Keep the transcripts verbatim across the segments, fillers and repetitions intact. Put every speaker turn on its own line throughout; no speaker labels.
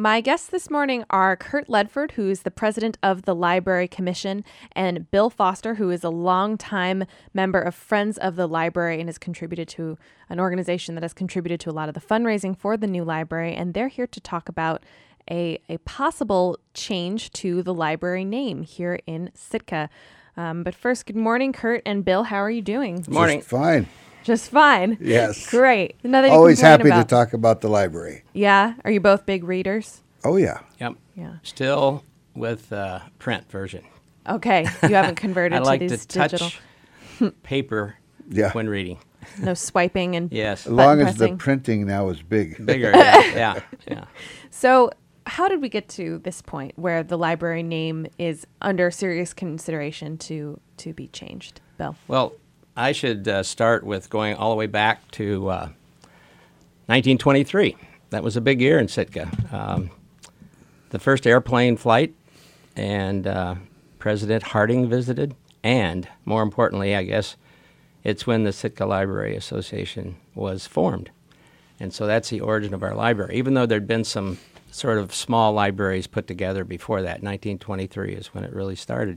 my guests this morning are Kurt Ledford, who is the president of the Library Commission, and Bill Foster, who is a longtime member of Friends of the Library and has contributed to an organization that has contributed to a lot of the fundraising for the new library. And they're here to talk about a, a possible change to the library name here in Sitka. Um, but first, good morning, Kurt and Bill. How are you doing?
Good morning.
Just fine.
Just fine.
Yes.
Great. Nothing to
Always
complain
happy
about.
to talk about the library.
Yeah. Are you both big readers?
Oh, yeah.
Yep.
Yeah.
Still with uh, print version.
Okay. You haven't converted
I like
to
to
these
touch
digital.
paper
Yeah.
when reading.
No swiping and
Yes.
As long
button
as the
pressing.
printing now is big.
Bigger. Yeah. Yeah. Yeah.
So, how did we get to this point where the library name is under serious consideration to to be changed, Bill?
Well, I should uh, start with going all the way back to uh, nineteen twenty-three. That was a big year in Sitka. Um, the first airplane flight, and uh, President Harding visited, and more importantly, I guess, it's when the Sitka Library Association was formed. And so that's the origin of our library. Even though there'd been some sort of small libraries put together before that, nineteen twenty-three is when it really started.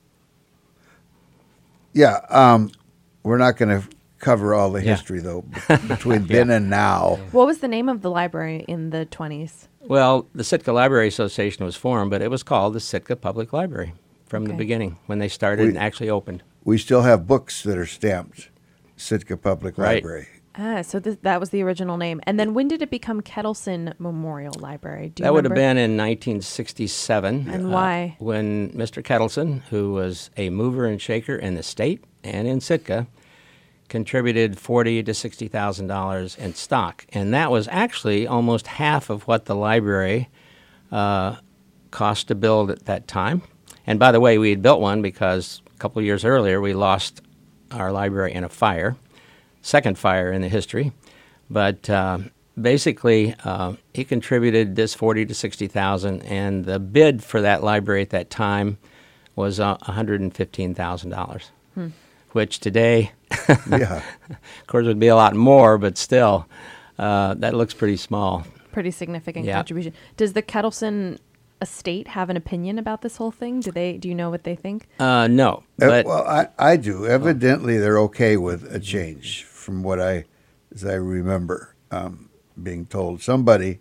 Yeah. Um, we're not going to cover all the
Yeah.
history, though, b- between then and now.
What was the name of the library in the twenties?
Well, the Sitka Library Association was formed, but it was called the Sitka Public Library from the
Okay.
beginning when they started
We-
and actually opened.
We still have books that are stamped Sitka Public
Right.
Library.
Ah, so th- that was the original name. And then when did it become Kettleson Memorial Library? Do you
That would have
remember?
been in nineteen sixty-seven.
And
uh,
why?
When Mister Kettleson, who was a mover and shaker in the state and in Sitka, contributed forty to sixty thousand dollars in stock, and that was actually almost half of what the library uh, cost to build at that time. And by the way, we had built one because a couple of years earlier we lost our library in a fire, second fire in the history. But uh, basically, uh, he contributed this forty to sixty thousand, and the bid for that library at that time was uh, one hundred fifteen thousand dollars,
Hmm.
which today,
Yeah.
of course, would be a lot more, but still, uh, that looks pretty small.
Pretty significant
Yeah.
contribution. Does the Kettleson estate have an opinion about this whole thing? Do they? Do you know what they think?
Uh, no,
Uh,
but
well, I, I do. Evidently, they're okay with a change from what I, as I remember um, being told. Somebody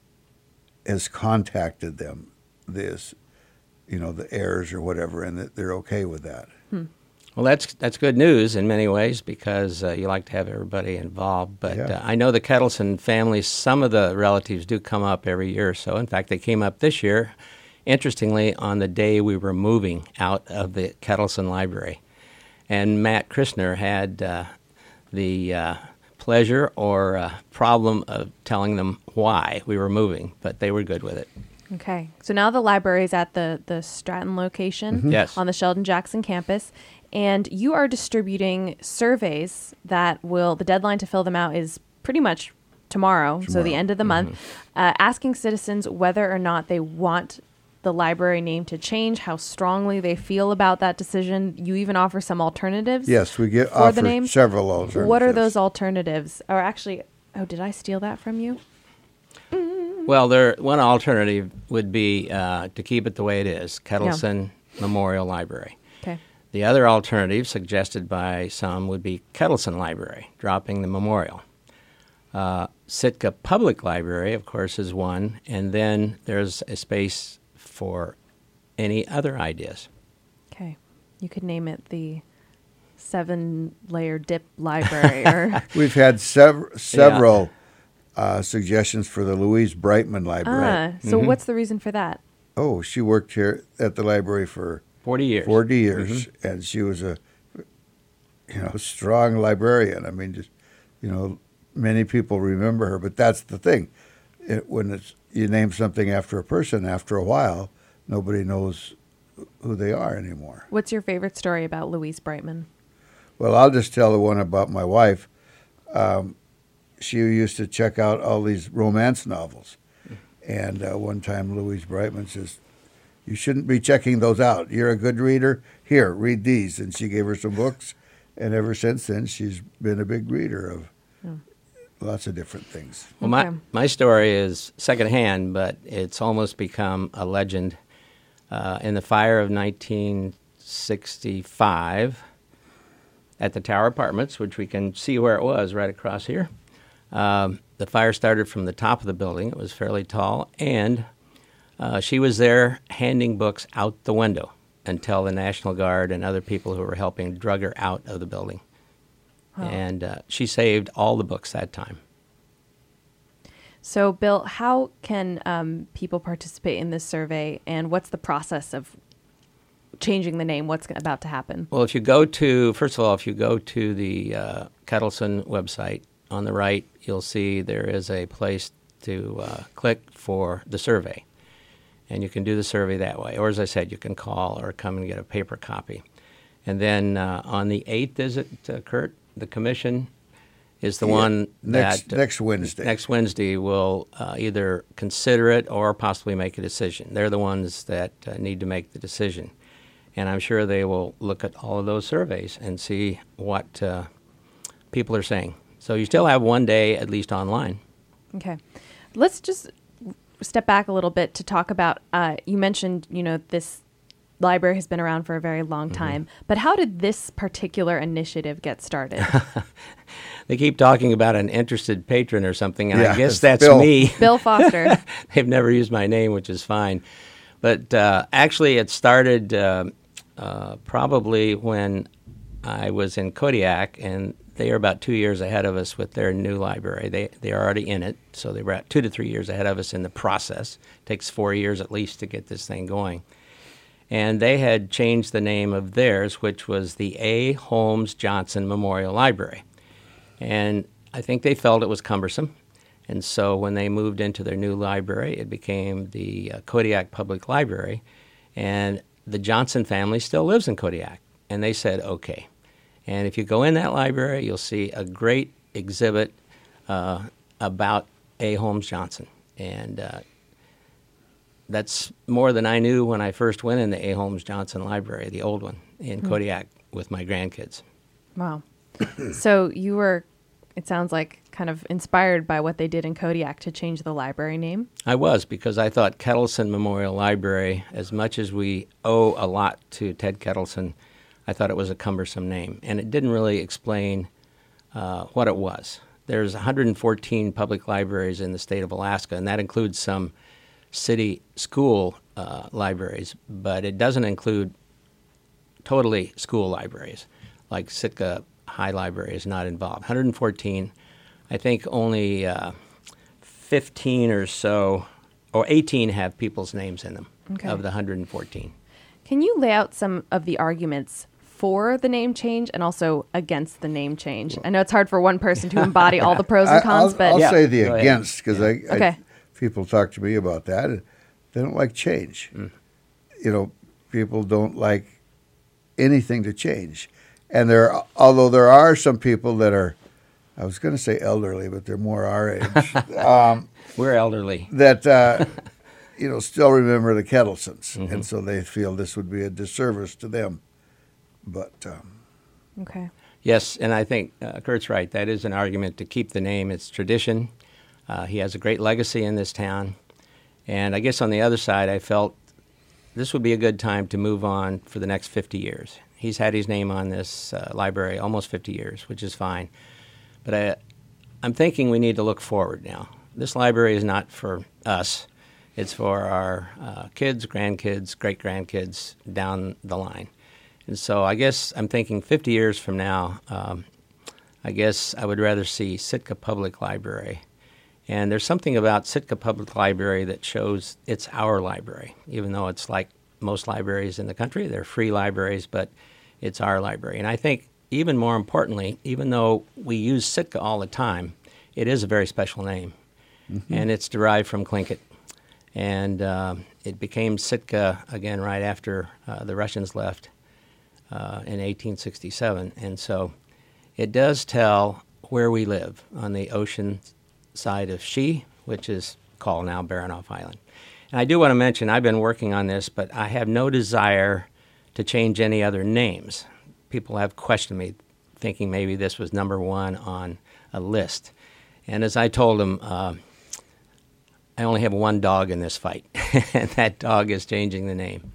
has contacted them, this, you know, the heirs or whatever, and that they're okay with that.
well, that's that's good news in many ways because uh, you like to have everybody involved. But
Yeah.
uh, I know the Kettleson family, some of the relatives do come up every year or so. In fact, they came up this year, interestingly, on the day we were moving out of the Kettleson Library. And Matt Christner had uh, the uh, pleasure or uh, problem of telling them why we were moving, but they were good with it.
Okay. So now the library is at the, the Stratton location
Yes.
on the Sheldon Jackson campus. And you are distributing surveys that will, the deadline to fill them out is pretty much tomorrow, so the
Tomorrow.
end of the month, uh, asking citizens whether or not they want the library name to change, how strongly they feel about that decision. You even offer some alternatives.
Yes, we get
For the
offer
names?
several alternatives.
What are those alternatives? Or actually, oh, did I steal that from you?
Well, there one alternative would be uh, to keep it the way it is, Kettleson Memorial Library.
Okay.
The other alternative suggested by some would be Kettleson Library, dropping the memorial. Uh, Sitka Public Library, of course, is one, and then there's a space for any other ideas.
Okay. You could name it the seven layer dip library or
We've had sev- several uh, suggestions for the Louise Brightman Library.
ah, so what's the reason for that?
Oh, she worked here at the library for
Forty years.
forty years, and she was a, you know, strong librarian. I mean, just, you know, many people remember her, but that's the thing. It, when it's you name something after a person, after a while, nobody knows who they are anymore.
What's your favorite story about Louise Brightman?
Well, I'll just tell the one about my wife. Um, she used to check out all these romance novels. And uh, one time Louise Brightman says, "You shouldn't be checking those out. You're a good reader. Here, read these." And she gave her some books. And ever since then, she's been a big reader of
Oh.
lots of different things.
Well, my,
Okay.
my story is secondhand, but it's almost become a legend. Uh, in the fire of nineteen sixty-five at the Tower Apartments, which we can see where it was right across here, um, the fire started from the top of the building. It was fairly tall, and uh, she was there handing books out the window until the National Guard and other people who were helping drug her out of the building. And uh, she saved all the books that time.
So, Bill, how can um, people participate in this survey, and what's the process of changing the name? What's about to happen?
Well, if you go to, first of all, if you go to the uh, Kettleson website, on the right, you'll see there is a place to uh, click for the survey. And you can do the survey that way. Or, as I said, you can call or come and get a paper copy. And then uh, on the eighth, is it, uh, Kurt? The commission is the
Yeah,
one
next
that
next Wednesday.
next Wednesday will uh, either consider it or possibly make a decision. They're the ones that uh, need to make the decision. And I'm sure they will look at all of those surveys and see what uh, people are saying. So you still have one day at least online.
Okay. Let's just step back a little bit to talk about, uh, you mentioned, you know, this library has been around for a very long time, mm-hmm. but how did this particular initiative get started?
They keep talking about an interested patron or something, and
Yeah,
I guess
it's
that's
Bill.
me.
Bill Foster.
They've never used my name, which is fine. But uh, actually, it started uh, uh, probably when I was in Kodiak, and they are about two years ahead of us with their new library. They they are already in it, so they were about two to three years ahead of us in the process. It takes four years at least to get this thing going. And they had changed the name of theirs, which was the A. Holmes Johnson Memorial Library. And I think they felt it was cumbersome. And so when they moved into their new library, it became the uh, Kodiak Public Library. And the Johnson family still lives in Kodiak. And they said, okay. And if you go in that library, you'll see a great exhibit uh, about A. Holmes Johnson. And uh, that's more than I knew when I first went in the A. Holmes Johnson Library, the old one, in mm-hmm. Kodiak with my grandkids.
Wow. So you were, it sounds like, kind of inspired by what they did in Kodiak to change the library name?
I was, because I thought Kettleson Memorial Library, as much as we owe a lot to Ted Kettleson, I thought it was a cumbersome name, and it didn't really explain uh, what it was. There's one hundred fourteen public libraries in the state of Alaska, and that includes some city school uh, libraries, but it doesn't include totally school libraries, like Sitka High Library is not involved. one hundred fourteen, I think only uh, fifteen or so, or eighteen have people's names in them
okay.
of the one hundred fourteen.
Can you lay out some of the arguments for the name change and also against the name change? I know it's hard for one person to embody all the pros and cons,
I'll,
but...
I'll
Yeah,
say the
go
against, because
yeah.
I,
okay.
I people talk to me about that, and they don't like change. Mm. You know, people don't like anything to change. And there, although there are some people that are, I was going to say elderly, but they're more our age. um,
We're elderly.
That, uh, you know, still remember the Kettlesons.
Mm-hmm.
And so they feel this would be a disservice to them. But... Um,
okay.
Yes, and I think uh, Kurt's right. That is an argument to keep the name. It's tradition. Uh, he has a great legacy in this town. And I guess on the other side, I felt this would be a good time to move on for the next fifty years. He's had his name on this uh, library almost fifty years, which is fine. But I, I'm thinking we need to look forward now. This library is not for us. It's for our uh, kids, grandkids, great-grandkids down the line. And so I guess I'm thinking fifty years from now, um, I guess I would rather see Sitka Public Library. And there's something about Sitka Public Library that shows it's our library, even though it's like most libraries in the country. They're free libraries, but it's our library. And I think even more importantly, even though we use Sitka all the time, it is a very special name. Mm-hmm. And it's derived from Tlingit. And uh, it became Sitka again right after uh, the Russians left uh, in eighteen sixty-seven. And so it does tell where we live on the ocean side of Shih, which is called now Baranof Island. And I do want to mention, I've been working on this, but I have no desire to change any other names. People have questioned me, thinking maybe this was number one on a list. And as I told him, uh, I only have one dog in this fight, and that dog is changing the name.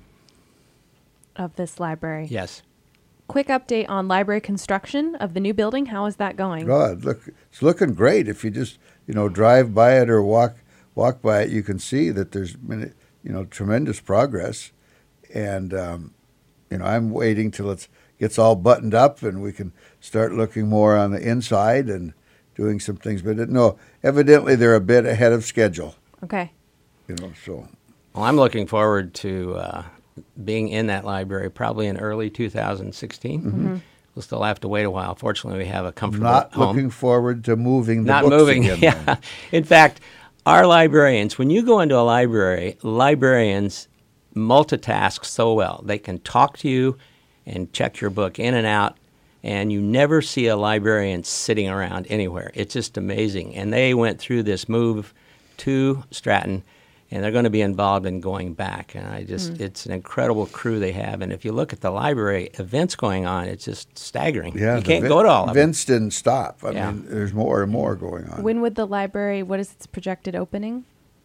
Of this library.
Yes.
Quick update on library construction of the new building. How is that going?
God, look, it's looking great. If you just, you know, drive by it or walk walk by it, you can see that there's been, you know, tremendous progress. And, um, you know, I'm waiting till it gets all buttoned up and we can start looking more on the inside and doing some things. But, no, evidently they're a bit ahead of schedule.
Okay.
You know, so.
Well, I'm looking forward to uh, being in that library probably in early two thousand sixteen. Mm-hmm. We'll still have to wait a while. Fortunately, we have a comfortable
Not
home.
looking forward to moving the
Not
books
moving,
again.
yeah.
Then.
In fact, our librarians, when you go into a library, librarians multitask so well. They can talk to you and check your book in and out, and you never see a librarian sitting around anywhere. It's just amazing. And they went through this move to Stratton, and they're going to be involved in going back. And I just, mm. it's an incredible crew they have. And if you look at the library events going on, it's just staggering.
Yeah,
you can't
vi-
go to all of them.
Events didn't stop. I
Yeah.
mean, there's more and more going on.
When would the library, what is its projected opening?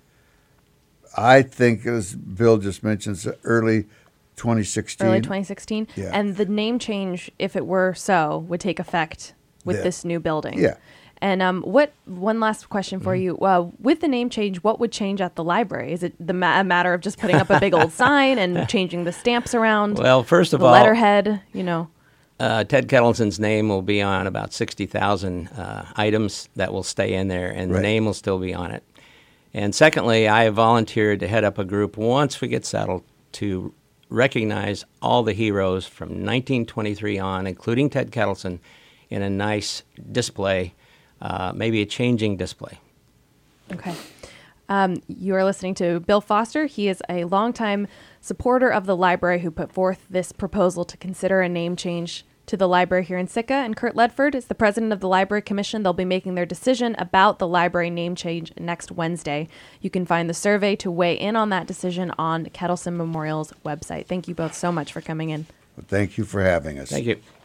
I think, as Bill just mentioned, it's early twenty sixteen.
Early twenty sixteen?
Yeah.
And the name change, if it were so, would take effect with
Yeah.
this new building.
Yeah.
And um, what? One last question for you. Uh, with the name change, what would change at the library? Is it the ma- a matter of just putting up a big old sign and changing the stamps around?
Well, first of
the
all,
letterhead, you know.
Uh, Ted Kettleson's name will be on about sixty thousand uh, items that will stay in there, and
Right.
the name will still be on it. And secondly, I have volunteered to head up a group once we get settled to recognize all the heroes from nineteen twenty-three on, including Ted Kettleson, in a nice display, uh, maybe a changing display.
Okay. Um, you are listening to Bill Foster. He is a longtime supporter of the library who put forth this proposal to consider a name change to the library here in Sitka. And Kurt Ledford is the president of the Library Commission. They'll be making their decision about the library name change next Wednesday. You can find the survey to weigh in on that decision on Kettleson Memorial's website. Thank you both so much for coming in.
Thank you for having us.
Thank you.